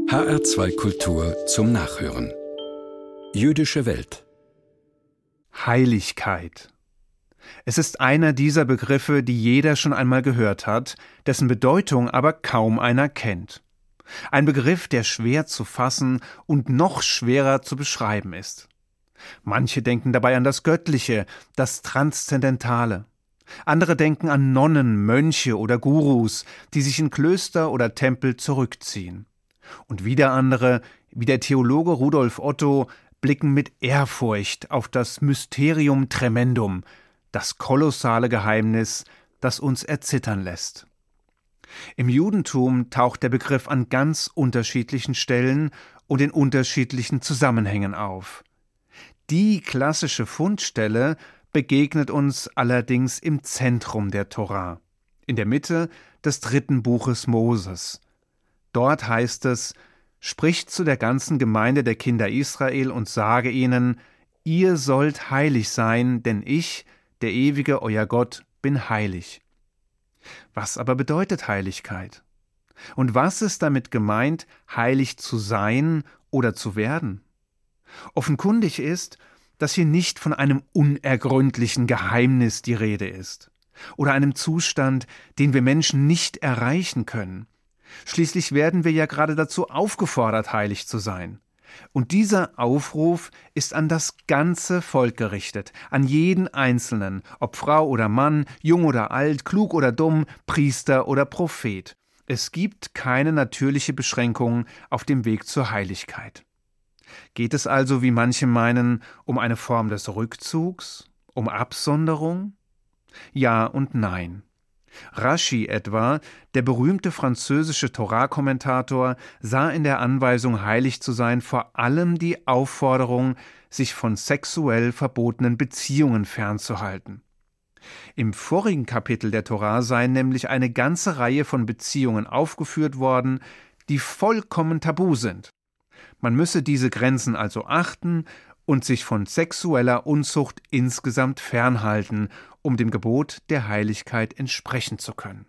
HR2 Kultur zum Nachhören. Jüdische Welt. Heiligkeit. Es ist einer dieser Begriffe, die jeder schon einmal gehört hat, dessen Bedeutung aber kaum einer kennt. Ein Begriff, der schwer zu fassen und noch schwerer zu beschreiben ist. Manche denken dabei an das Göttliche, das Transzendentale. Andere denken an Nonnen, Mönche oder Gurus, die sich in Klöster oder Tempel zurückziehen. Und wieder andere, wie der Theologe Rudolf Otto, blicken mit Ehrfurcht auf das Mysterium Tremendum, das kolossale Geheimnis, das uns erzittern lässt. Im Judentum taucht der Begriff an ganz unterschiedlichen Stellen und in unterschiedlichen Zusammenhängen auf. Die klassische Fundstelle begegnet uns allerdings im Zentrum der Tora, in der Mitte des 3. Buches Moses. Dort heißt es: Spricht zu der ganzen Gemeinde der Kinder Israel und sage ihnen: Ihr sollt heilig sein, denn ich, der ewige euer Gott, bin heilig. Was aber bedeutet Heiligkeit? Und was ist damit gemeint, heilig zu sein oder zu werden? Offenkundig ist, dass hier nicht von einem unergründlichen Geheimnis die Rede ist oder einem Zustand, den wir Menschen nicht erreichen können. Schließlich werden wir ja gerade dazu aufgefordert, heilig zu sein. Und dieser Aufruf ist an das ganze Volk gerichtet, an jeden Einzelnen, ob Frau oder Mann, jung oder alt, klug oder dumm, Priester oder Prophet. Es gibt keine natürliche Beschränkung auf dem Weg zur Heiligkeit. Geht es also, wie manche meinen, um eine Form des Rückzugs, um Absonderung? Ja und nein. Rashi etwa, der berühmte französische Torah-Kommentator, sah in der Anweisung, heilig zu sein, vor allem die Aufforderung, sich von sexuell verbotenen Beziehungen fernzuhalten. Im vorigen Kapitel der Torah sei nämlich eine ganze Reihe von Beziehungen aufgeführt worden, die vollkommen tabu sind. Man müsse diese Grenzen also achten und sich von sexueller Unzucht insgesamt fernhalten, um dem Gebot der Heiligkeit entsprechen zu können.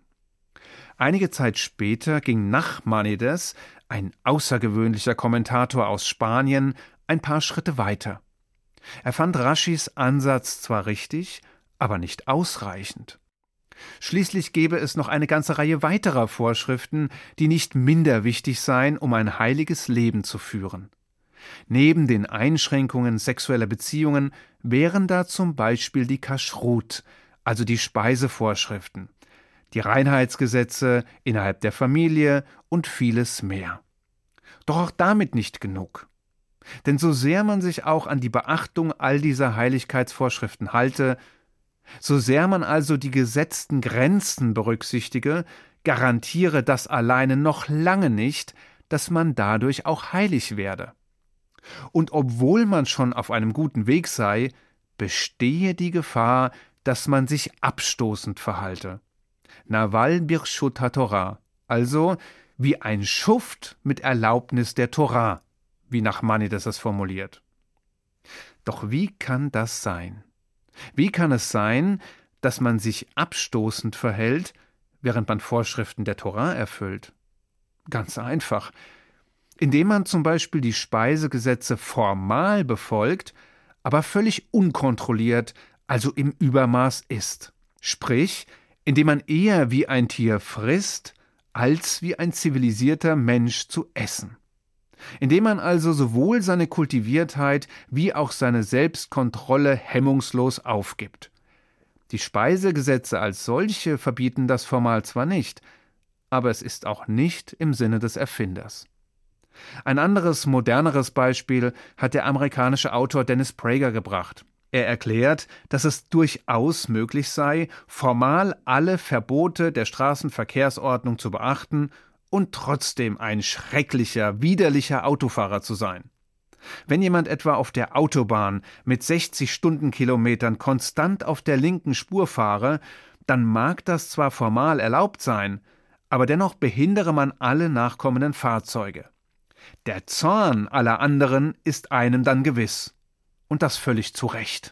Einige Zeit später ging Nachmanides, ein außergewöhnlicher Kommentator aus Spanien, ein paar Schritte weiter. Er fand Raschis Ansatz zwar richtig, aber nicht ausreichend. Schließlich gäbe es noch eine ganze Reihe weiterer Vorschriften, die nicht minder wichtig seien, um ein heiliges Leben zu führen. Neben den Einschränkungen sexueller Beziehungen wären da zum Beispiel die Kashrut, also die Speisevorschriften, die Reinheitsgesetze innerhalb der Familie und vieles mehr. Doch auch damit nicht genug. Denn so sehr man sich auch an die Beachtung all dieser Heiligkeitsvorschriften halte, so sehr man also die gesetzten Grenzen berücksichtige, garantiere das alleine noch lange nicht, dass man dadurch auch heilig werde. Und obwohl man schon auf einem guten Weg sei, bestehe die Gefahr, dass man sich abstoßend verhalte. Naval Birshut HaTorah, also wie ein Schuft mit Erlaubnis der Torah, wie Nachmanides es formuliert. Doch wie kann das sein? Wie kann es sein, dass man sich abstoßend verhält, während man Vorschriften der Torah erfüllt? Ganz einfach. Indem man zum Beispiel die Speisegesetze formal befolgt, aber völlig unkontrolliert, also im Übermaß isst. Sprich, indem man eher wie ein Tier frisst, als wie ein zivilisierter Mensch zu essen. Indem man also sowohl seine Kultiviertheit wie auch seine Selbstkontrolle hemmungslos aufgibt. Die Speisegesetze als solche verbieten das formal zwar nicht, aber es ist auch nicht im Sinne des Erfinders. Ein anderes, moderneres Beispiel hat der amerikanische Autor Dennis Prager gebracht. Er erklärt, dass es durchaus möglich sei, formal alle Verbote der Straßenverkehrsordnung zu beachten und trotzdem ein schrecklicher, widerlicher Autofahrer zu sein. Wenn jemand etwa auf der Autobahn mit 60 Stundenkilometern konstant auf der linken Spur fahre, dann mag das zwar formal erlaubt sein, aber dennoch behindere man alle nachkommenden Fahrzeuge. Der Zorn aller anderen ist einem dann gewiss. Und das völlig zu Recht.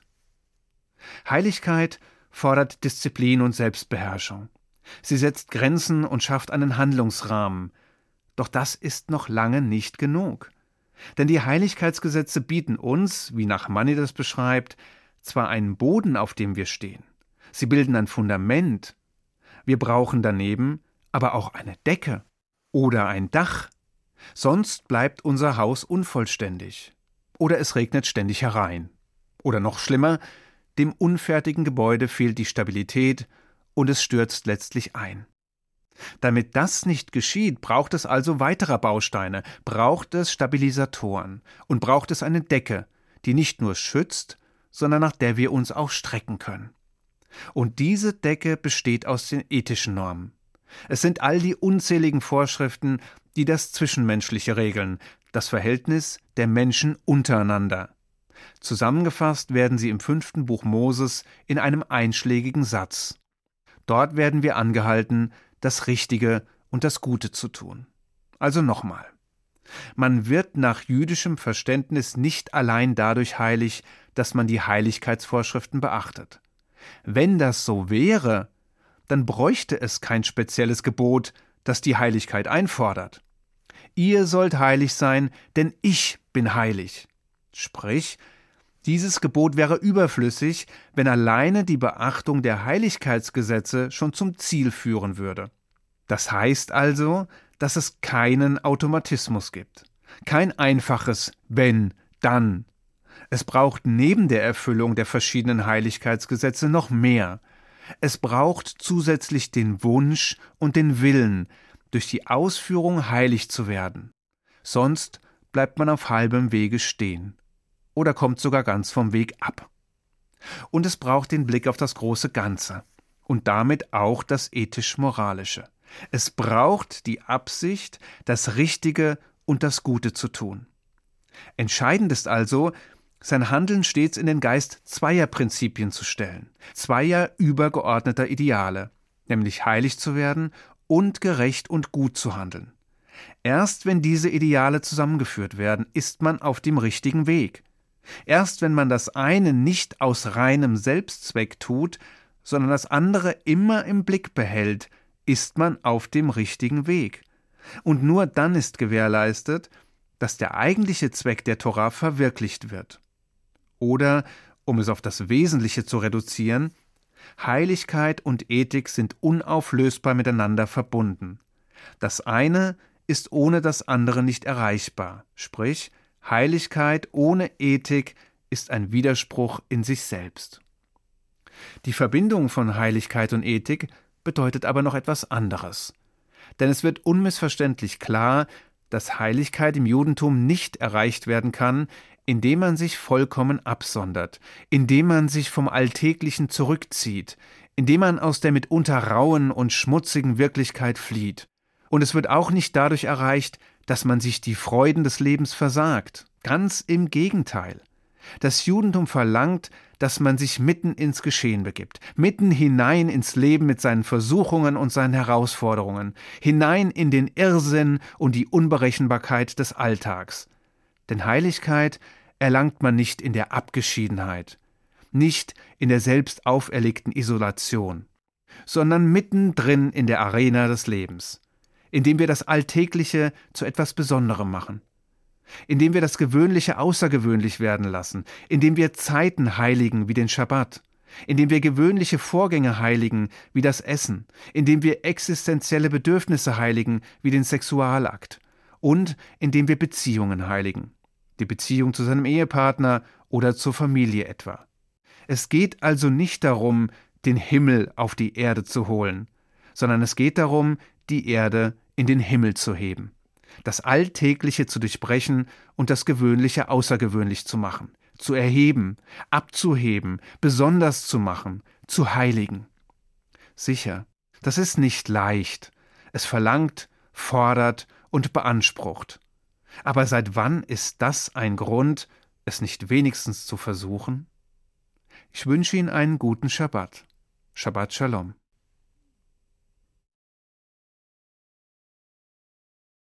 Heiligkeit fordert Disziplin und Selbstbeherrschung. Sie setzt Grenzen und schafft einen Handlungsrahmen. Doch das ist noch lange nicht genug. Denn die Heiligkeitsgesetze bieten uns, wie Nachmanides das beschreibt, zwar einen Boden, auf dem wir stehen. Sie bilden ein Fundament. Wir brauchen daneben aber auch eine Decke oder ein Dach. Sonst bleibt unser Haus unvollständig. Oder es regnet ständig herein. Oder noch schlimmer, dem unfertigen Gebäude fehlt die Stabilität und es stürzt letztlich ein. Damit das nicht geschieht, braucht es also weiterer Bausteine, braucht es Stabilisatoren und braucht es eine Decke, die nicht nur schützt, sondern nach der wir uns auch strecken können. Und diese Decke besteht aus den ethischen Normen. Es sind all die unzähligen Vorschriften, die das Zwischenmenschliche regeln, das Verhältnis der Menschen untereinander. Zusammengefasst werden sie im 5. Buch Moses in einem einschlägigen Satz. Dort werden wir angehalten, das Richtige und das Gute zu tun. Also nochmal. Man wird nach jüdischem Verständnis nicht allein dadurch heilig, dass man die Heiligkeitsvorschriften beachtet. Wenn das so wäre, dann bräuchte es kein spezielles Gebot, das die Heiligkeit einfordert. Ihr sollt heilig sein, denn ich bin heilig. Sprich, dieses Gebot wäre überflüssig, wenn alleine die Beachtung der Heiligkeitsgesetze schon zum Ziel führen würde. Das heißt also, dass es keinen Automatismus gibt. Kein einfaches Wenn, dann. Es braucht neben der Erfüllung der verschiedenen Heiligkeitsgesetze noch mehr. Es braucht zusätzlich den Wunsch und den Willen, durch die Ausführung heilig zu werden. Sonst bleibt man auf halbem Wege stehen. Oder kommt sogar ganz vom Weg ab. Und es braucht den Blick auf das große Ganze und damit auch das ethisch-moralische. Es braucht die Absicht, das Richtige und das Gute zu tun. Entscheidend ist also, sein Handeln stets in den Geist zweier Prinzipien zu stellen, zweier übergeordneter Ideale, nämlich heilig zu werden und gerecht und gut zu handeln. Erst wenn diese Ideale zusammengeführt werden, ist man auf dem richtigen Weg. Erst wenn man das eine nicht aus reinem Selbstzweck tut, sondern das andere immer im Blick behält, ist man auf dem richtigen Weg. Und nur dann ist gewährleistet, dass der eigentliche Zweck der Tora verwirklicht wird. Oder, um es auf das Wesentliche zu reduzieren, Heiligkeit und Ethik sind unauflösbar miteinander verbunden. Das eine ist ohne das andere nicht erreichbar, sprich, Heiligkeit ohne Ethik ist ein Widerspruch in sich selbst. Die Verbindung von Heiligkeit und Ethik bedeutet aber noch etwas anderes. Denn es wird unmissverständlich klar, dass Heiligkeit im Judentum nicht erreicht werden kann, indem man sich vollkommen absondert, indem man sich vom Alltäglichen zurückzieht, indem man aus der mitunter rauen und schmutzigen Wirklichkeit flieht. Und es wird auch nicht dadurch erreicht, dass man sich die Freuden des Lebens versagt. Ganz im Gegenteil. Das Judentum verlangt, dass man sich mitten ins Geschehen begibt, mitten hinein ins Leben mit seinen Versuchungen und seinen Herausforderungen, hinein in den Irrsinn und die Unberechenbarkeit des Alltags. Denn Heiligkeit erlangt man nicht in der Abgeschiedenheit, nicht in der selbst auferlegten Isolation, sondern mittendrin in der Arena des Lebens, indem wir das Alltägliche zu etwas Besonderem machen, indem wir das Gewöhnliche außergewöhnlich werden lassen, indem wir Zeiten heiligen wie den Schabbat, indem wir gewöhnliche Vorgänge heiligen wie das Essen, indem wir existenzielle Bedürfnisse heiligen wie den Sexualakt und indem wir Beziehungen heiligen, die Beziehung zu seinem Ehepartner oder zur Familie etwa. Es geht also nicht darum, den Himmel auf die Erde zu holen, sondern es geht darum, die Erde in den Himmel zu heben, das Alltägliche zu durchbrechen und das Gewöhnliche außergewöhnlich zu machen, zu erheben, abzuheben, besonders zu machen, zu heiligen. Sicher, das ist nicht leicht. Es verlangt, fordert und beansprucht. Aber seit wann ist das ein Grund, es nicht wenigstens zu versuchen? Ich wünsche Ihnen einen guten Schabbat. Shabbat Shalom.